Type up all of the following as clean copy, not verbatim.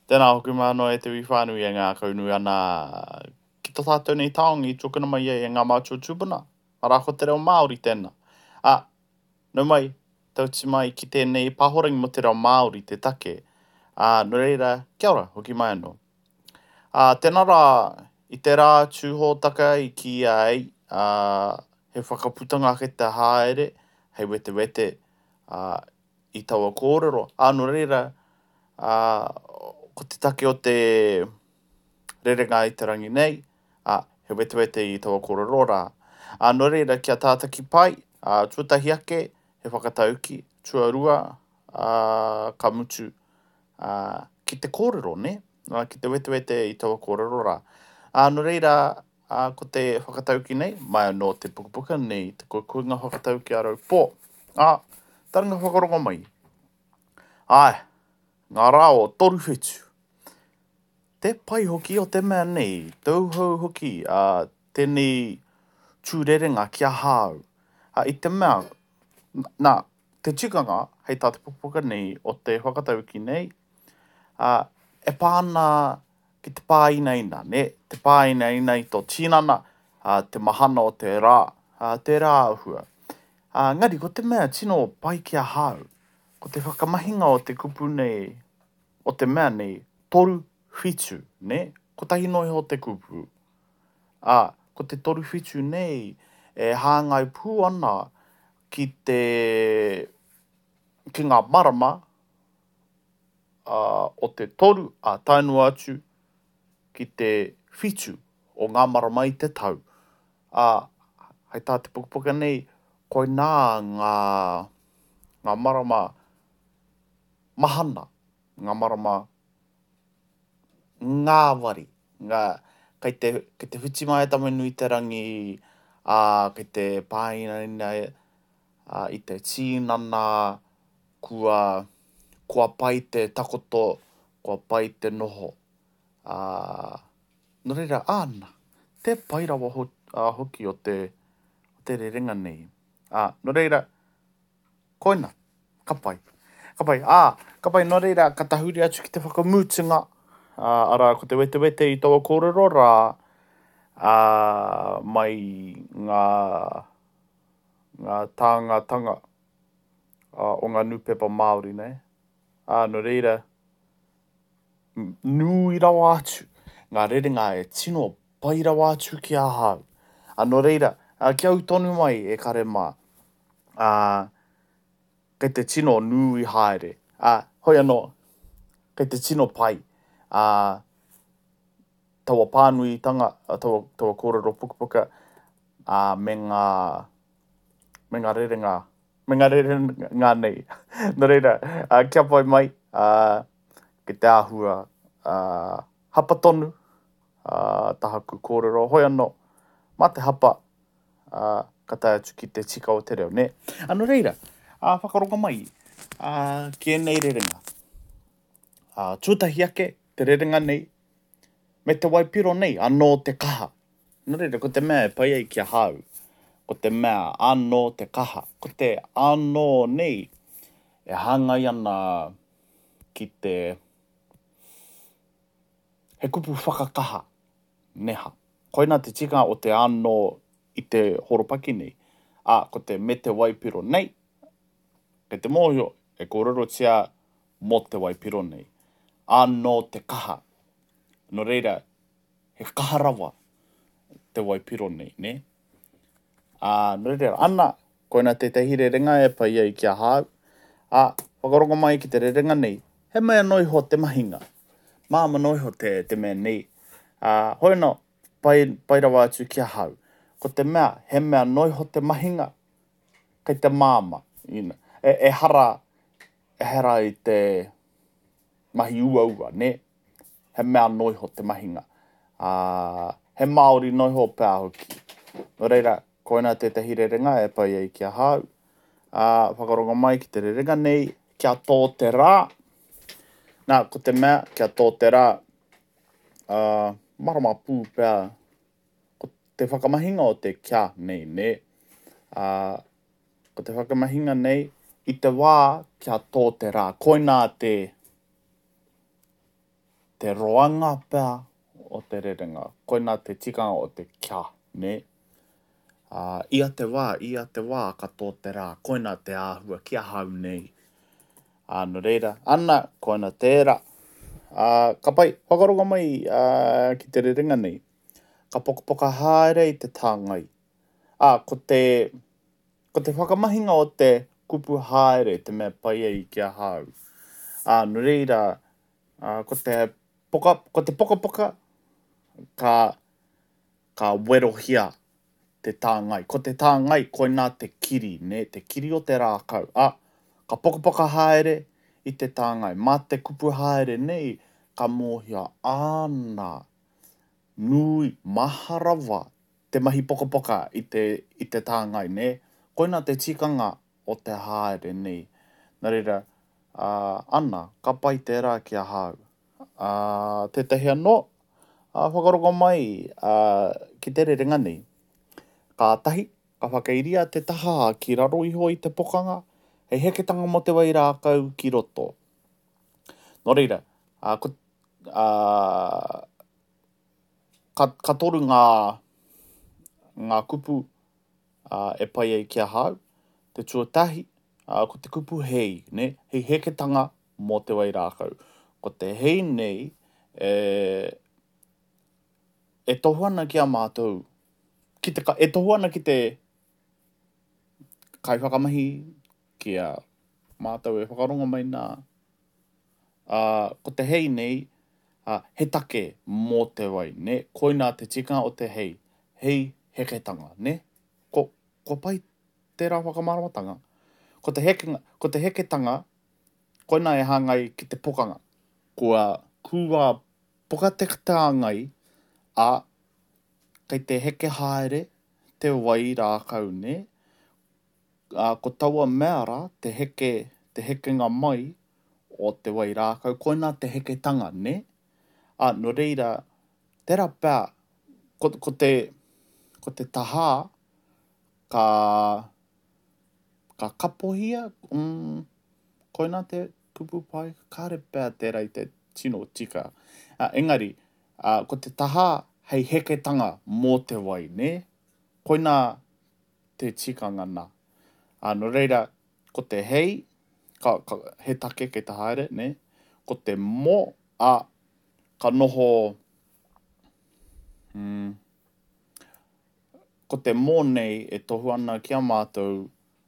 Tēnā hoki māno e te wiwhānui e ngā kaunui ana ki tō tātou nei taongi i tōkana mai e ngā mātua tūpuna. Arako te reo Māori tēnā. Nau mai, tauti mai ki tēnei pahorangi mo te reo Māori te take. No reira, kia ora, hoki mai anō. Tēnā rā, i te rā tūhōtaka i ki ai, he whakaputanga ke te haere, hei wete wete i taua kōrero. No reira, ko te take o te rerenga i te rangi nei, he wete wete i taua kōrero rā. No reira, kia tātaki pai, tuatahi ake, he whakatauki, tuarua, ka mutu, ki te kōrero, ne? Ki te wete wete i taua kōrero rā. No reira, ko te whakatauki nei, mai anō te pukapuka nei, te kuinga whakatauki a rau pō. Taranga whakarongo mai. Ngā rā o toru whetū. Te pai hoki o te mea nei, tauhau hoki, tēnei tūrerenga kia hāu. I te mea, te tikanga, hei tā te pukapuka nei, o te whakatauki nei, e pāna ki te pāinaina, ne? Te pāinaina i tō tinana, te mahana o te rā, te rā ahua. Ngari, ko te mea tino pai kia hāu, ko te whakamahinga o te kupu nei, o te mea nei, toru whitu, ne? Ko tahi noi ho te kupu. Ko te toru whitu nei, e hāngai pū ana ki ngā marama o te toru tainua atu ki te whitu o ngā marama i te tau. Hei tā te pukapuka nei, koe nā ngā marama mahana, ngā marama ngāwari, kei te whiti mai tamanui te rangi, kei te pāinaina i te tinana, kua pai te takoto, kua pai te noho. No reira, te pai rawa hoki o te rerenga nei. No reira, koina, ka pai. Ka pai, no reira, ka tahuri atu ki te whakamutunga, ara ko te wete wete i taua kōrero rā, mai ngā tāngatanga o ngā nūpepa Māori, nei? No reira, nui rawa atu, ngā rerenga e tino pai rawa atu ki a hau. No reira, kia au tonu mai e kare mā, kei te tino nui haere. Hoi anō, kei te tino pai, taua pānuitanga, taua kōrero pukapuka, me ngā rerenga nei. No reira, kia pai mai, ki te āhua hapa tonu, tahaku kōrero, hoi anō, mā te hapa, ka tae atu ki te tika o te reo, ne? No reira, whakarongo mai, ki nei rerenga. Tūtahi ake, te rerenga nei, me te waipiro nei, anō te kaha. No reira, ko te mea e pai ai kia hau, ko te mea anō te kaha, ko te anō nei, e hāngai ana ki te he kupu whakakaha, neha. Koina te tika o te anō i te horopaki nei, ko te me te waipiro nei, kei te mōhio, e kōrero tia mo te waipiro nei. Anō te kaha. No reira, he kaha rawa te waipiro nei, ne? No reira, ana, koina te tehi rerenga e pai ai kia hau. Whakarongo mai ki te rerenga nei, he mea noiho te mahinga. Māma noiho te mea nei. Hoi no, pai rawa atu kia hau. Ko te mea, he mea noiho te mahinga, kei te māma. E hara i te mahi ua, ne? He mea noiho te mahinga. He Māori noiho pēr hoki. No reira, koina te tehi rerenga e pai ai kia hau. Whakarongo mai ki te rerenga nei, kia tō te rā. Ko te mea, kia tō te rā, marama pū pēr, ko te whakamahinga o te kia nei, ne? Ko te whakamahinga nei, i te wā kia tō te rā. Koina te te roanga pēr o te rerenga. Koina te tikanga o te kia, ne? Ia te wā, katoa te rā. Koina te āhua, kia hau nei. No reira, ana, koina tērā. Ka pai, whakaronga mai ki te rerenga nei. Ka pokapoka haere i te tāngai. Ko te whakamahinga o te kupu haere, te mea pai ai kia hau. No reira, ko te pokapoka ka werohia te tāngai. Ko te tāngai, koina te kiri, ne? Te kiri o te rākau. Ka pokapoka haere i te tāngai. Mā te kupu haere nei, ka mōhia āna, nui, maharawa, te mahi pokapoka i te tāngai, ne? Koina te tikanga o te haere nei. Nā reira, ana, ka pai tērā kia hau. Tētahi anō, whakarongo mai ki te rerenga nei. Ka tahi, ka whakairia te taha ki raro iho i te pokang, hei heketanga mo te wai rākau ki roto. Nō reira, ka toru ngā kupu e pai ai kia hau. Te tuatahi, ko te kupu hei, ne? Hei heketanga mo te wai rākau. Ko te hei nei, e tohu ana ki a mātou. E tohu ana ki te kai whakamahi ki a mātou e whakaronga mai nā. Ko te hei nei, he take mō te wai, ne? Koina te tika o te hei. Hei heketanga, ne? Ko pai tērā whakamaramatanga. Ko te heketanga, koina e hāngai ki te pokang. Kua poka te tāngai, kei te heke haere, te wai rākau, ne? Ko taua mea rā, te hekenga mai o te wai rākau, koina te heketanga, ne? No reira, tērā pā, ko te taha, ka kapohia, koina te kupu pai, kāre pā tērā i te tino tika. Engari, ko te taha, hei heketanga mō te wai, ne? Koina te tikanga nā. No reira, ko te hei, he take kei te haere, ne? Ko te mō, ka noho, ko te mō nei e tohu ana ki a mātou,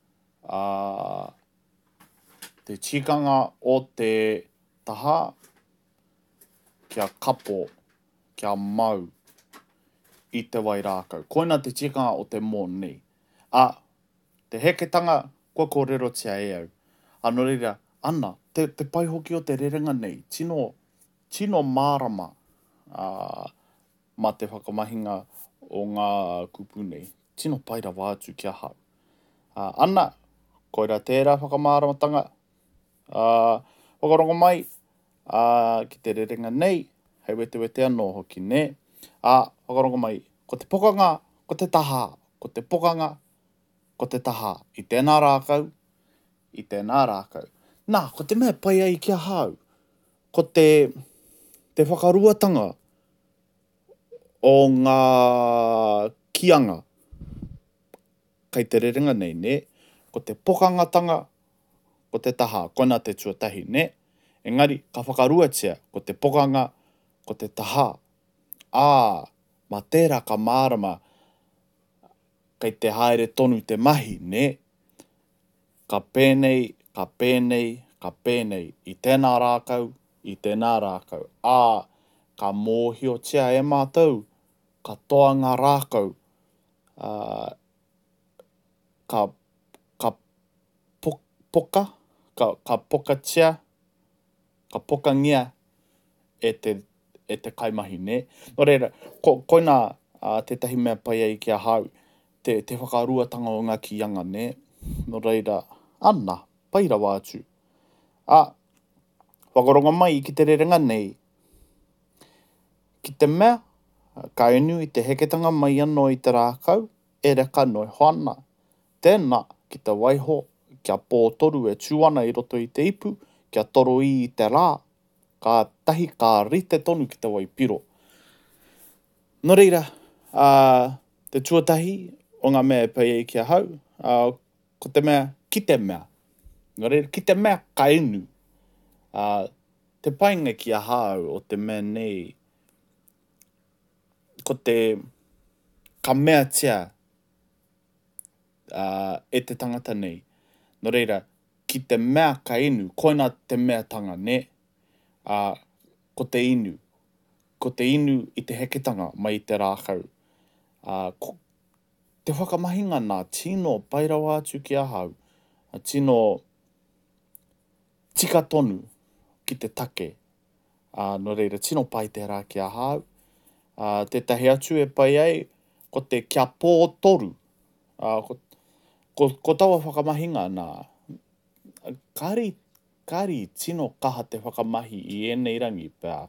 te tikanga o te taha, kia kapo, kia mau, i te wai rākau. Koina te tikanga o te mō nei. Te heketanga, kua kōrero tia e au. No reira, ana, te pai hoki o te rerenga nei, tino mārama ma te whakamahinga o ngā kupu nei. Tino pai rawa atu kia hau. Ana, koira tērā whakamāramatanga. Whakarongo mai, ki te rerenga nei, hei wete anō hoki, ne? Whakarongo mai, ko te pokang, ko te taha, ko te pokang, ko te taha. I tēnā rākau, i tēnā rākau. Nā, ko te mea pai ai kia hau. Ko te whakaruatanga o ngā kianga. Kei te rerenga nei, ne? Ko te pokangatanga, ko te taha, koina te tuatahi, ne? Engari, ka whakaruatia, ko te pokang, ko te taha. Ma tērā ka mārama, kei te haere tonu te mahi, ne? Ka pēnei, i tēnā rākau, ka mōhio tia e mātou, ka toanga rākau, ka poka, ka poka tia, ka poka ngia e te kaimahi, ne? No reira, koina tētahi mea pai ai kia hau, te whakaruatanga o ngā kianga, ne? No reira, ana, pai rawa atu. Whakaronga mai ki te rerenga nei, ki te mea, ka inu i te heketanga mai anō i te rākau, e reka noi hoana. Tēnā, ki te waiho, kia pōtoru e tū ana i roto i te ipu, kia toro i te rā. ka tahi ka rite tonu ki te waipiro. No reira, te tuatahi o ngā mea e pai ai kia hau, ko te mea, ki te mea. No reira, ki te mea ka inu. Te painga kia hau o te mea nei, ko te ka mea tia e te tangata nei. No reira, ki te mea ka inu, koina te mea tanga, ne? Ko te inu. Ko te inu i te heketanga mai te rākau. Te whakamahinga nā tino pairawa atu ki a hau, tino tika tonu ki te take. No reira, tino pai te rā ki a hau. Tētahi atu e pai ai, ko te kia pō toru. Ko taua whakamahinga nā, kāri tino kaha te whakamahi i ēnei rangi pēr.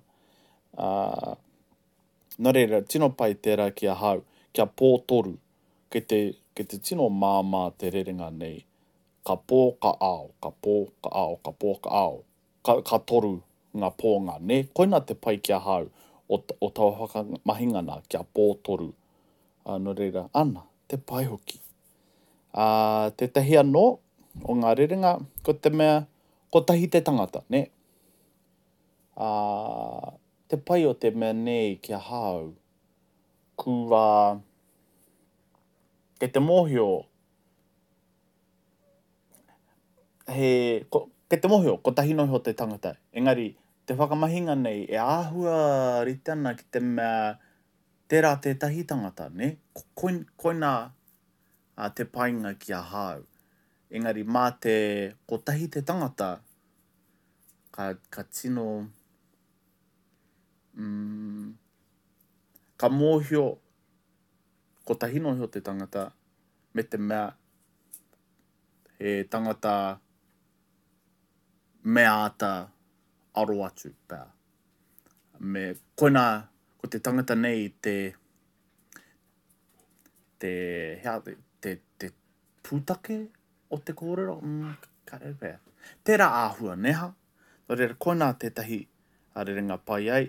No reira, tino pai tērā ki a hau, kia pō toru, ke te tino māmā te rerenga nei. Ka pō ka ao, ka pō ka ao, ka pō ka ao, ka toru ngā pōnga, ne? Koina te pai ki a hau, o taua whakamahinga nā, kia pō toru. No reira, ana, te pai hoki. Tētahi anō, o ngā rerenga, ko te mea, ko tahi te tangata, ne? Te pai o te mea nei kia hau, ke te mōhio, ke te mōhio, ko tahi noho o te tangata. Engari, te whakamahinga nei, e āhua rite ana ki te mea, tērā tētahi tangata, ne? Koina te painga ki a hau. Engari, mā te, ko tahi te tangata, ka tino, ka mōhio, ko tahi noho o te tangata, me te mea, he tangata mea ata aro atu pēr. Me koina, ko te tangata nei te pūtake o te kōrero, kare pēr. Tērā āhua, neha? No reira, koina tētahi rerenga pai ai.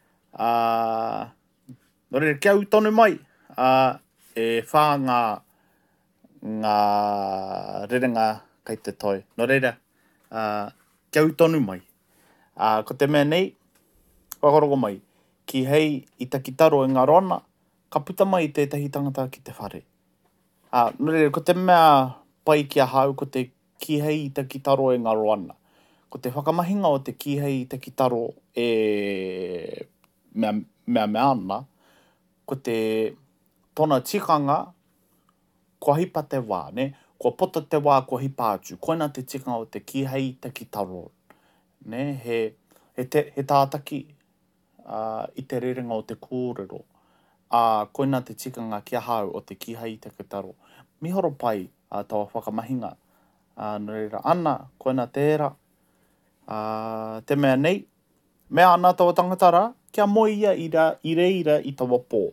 No reira, kia u tonu mai, e whā ngā rerenga kei te toi. No reira, kia u tonu mai. Ko te mea nei, whakaroko mai, ki hei i takitaro e ngā roana, ka puta mai i tētahi tangata ki te whare. No reira, ko te mea pai ki a hau, ko te ki hei i takitaro e ngā roana. Ko te whakamahinga o te ki hei i takitaro e mea ana, ko te tona tikanga, kua hipa te wā, ne? Kua pota te wā, kua hipa atu. Koina te tikanga o te ki hei te kitaro. Ne? He tātaki i te rerenga o te kōrero. Koina te tikanga kia hau o te ki hei te kitaro. Mihoro pai taua whakamahinga. No reira, ana, koina tērā. Te mea nei, mea ana taua tangata rā, kia moe ia i reira i taua pō.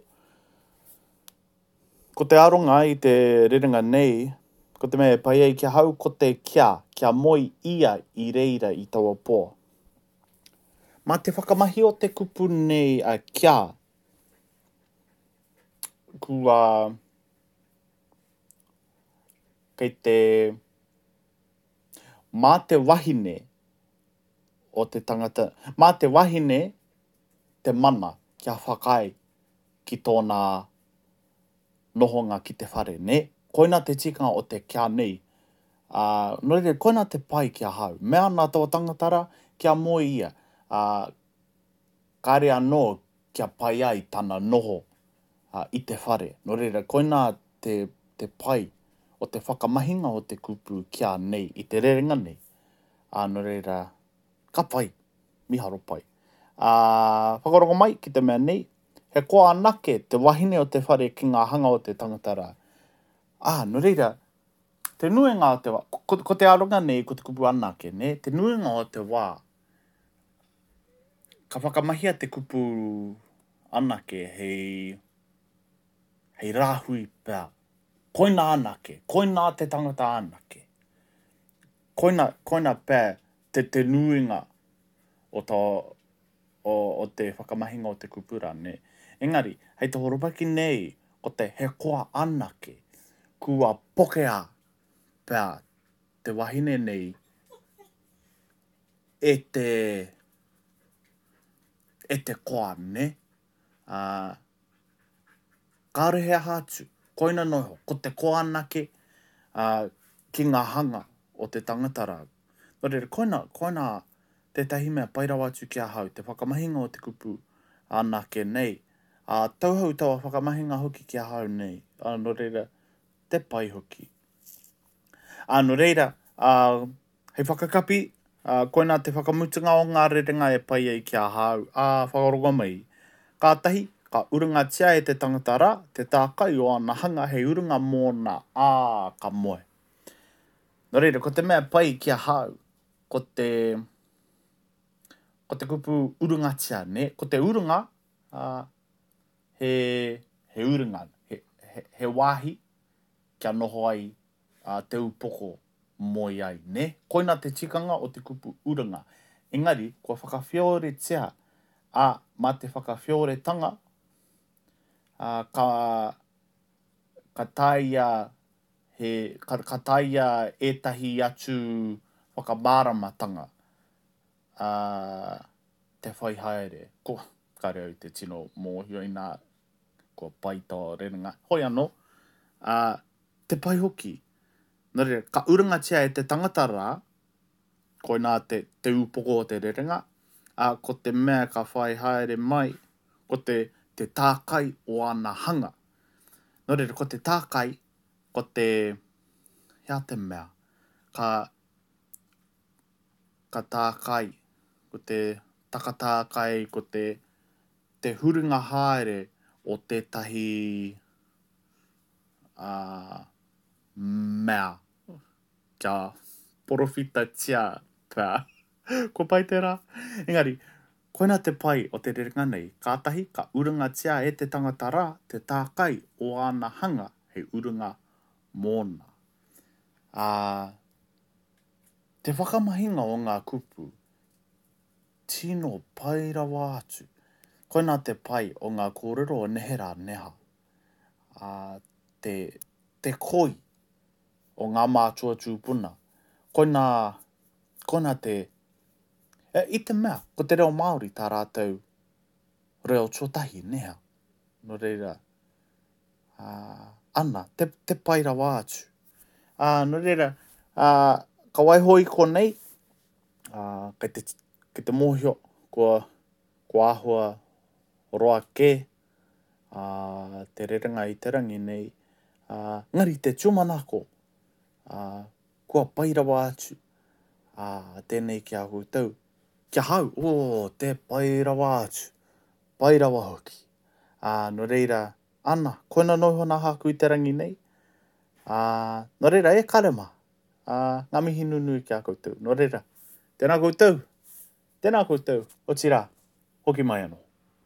Ko te aronga i te rerenga nei, ko te mea e pai ai kia hau, ko te kia moe ia i reira i taua pō. Mā te whakamahi o te kupu nei a kia, kei te, mā te wahine o te tangata, mā te wahine te mana kia whakai ki tōna nohonga ki te whare, ne? Koina te tikanga o te kia nei. No reira, koina te pai kia hau. Mea nā taua tangatara, kia moe ia. Kāre anō kia pai ai tāna noho i te whare. No reira, koina te pai o te whakamahinga o te kupu kia nei, i te rerenga nei. No reira, ka pai, miharo pai. Whakaroko mai ki te mea nei, he koa anake te wahine o te whare ki ngā hanga o te tangatara. No reira, te nuenga o te wā, ko te aronga nei, ko te kupu anake, ne? Te nuenga o te wā, ka whakamahia te kupu anake hei rāhui pēr. Koina anake, koina te tangata anake. Koina pēr te nuenga o o te whakamahinga o te kupura, ne. Engari, hei te horopaki nei, ko te he koa anake, kua poke a, pēr, te wahine nei, e te koa, ne. Kārehe aha atu, koina noho, ko te koa anake, ki ngā hanga o te tangata rau. Nō reira, koina tētahi mea pai rawa atu ki a hau, te whakamahinga o te kupu anake nei. Tauhau taua whakamahinga hoki ki a hau nei. Nō reira, te pai hoki. Nō reira, hei whakakapi, koina te whakamutunga o ngā rerenga e pai ai ki a hau. Whakarongo mai. Kātahi, ka urungatia e te tangata rā, te tākai o ana hanga hei urunga mōna ka moe. Nō reira, ko te mea pai ki a hau, ko te kupu urungatia, ne? Ko te urunga, he urunga, he wāhi, kia noho ai te upoko moi ai, ne? Koina te tikanga o te kupu urunga. Engari, kua whakawhiore tia, ma te whakawhiore tanga, ka taia ētahi atu whakabāramatanga te whai haere. Ka reo i te tino mōhio i nā kua pai tō rerenga. Hoi anō, te pai hoki. Nō reira, ka urungatia e te tangata rā, koina te upoko o te rerenga, ko te mea ka whai haere mai, ko te tākai o ana hanga. Nō reira, ko te tākai, ko te, hea te mea, ka tākai, ko te takatākai, ko te hurunga haere o tētahi mea. Kia porofita tia pā. Ko pai te rā. Engari, koina te pai o te rerenga nei, kātahi, ka urunga tia e te tangata rā, te tākai o ana hanga hei urunga mōna. Te whakamahinga o ngā kupu, tino pai rawa atu. Koina te pai o ngā kōrero o nehera neha. Te koi o ngā mātua tūpuna. Koina te... I te mea, ko te reo Māori tā rātou reo tuatahi, neha. Nō reira, ana, te pai rawa atu. Nō reira, ka waihoi ko nei, kei te mōhio, kua āhua roa kē, te rerenga i te rangi nei, ngari te tūmanako, kua pai rawa atu, tēnei kia koutou. Kia hau, te pai rawa atu, pai rawa hoki. Nō reira, ana, koina noho nā haku i te rangi nei, nō reira, e karema, ngā mihi nunui kia koutou. Nō reira, tēnā koutou, o tira, hoki mai anō.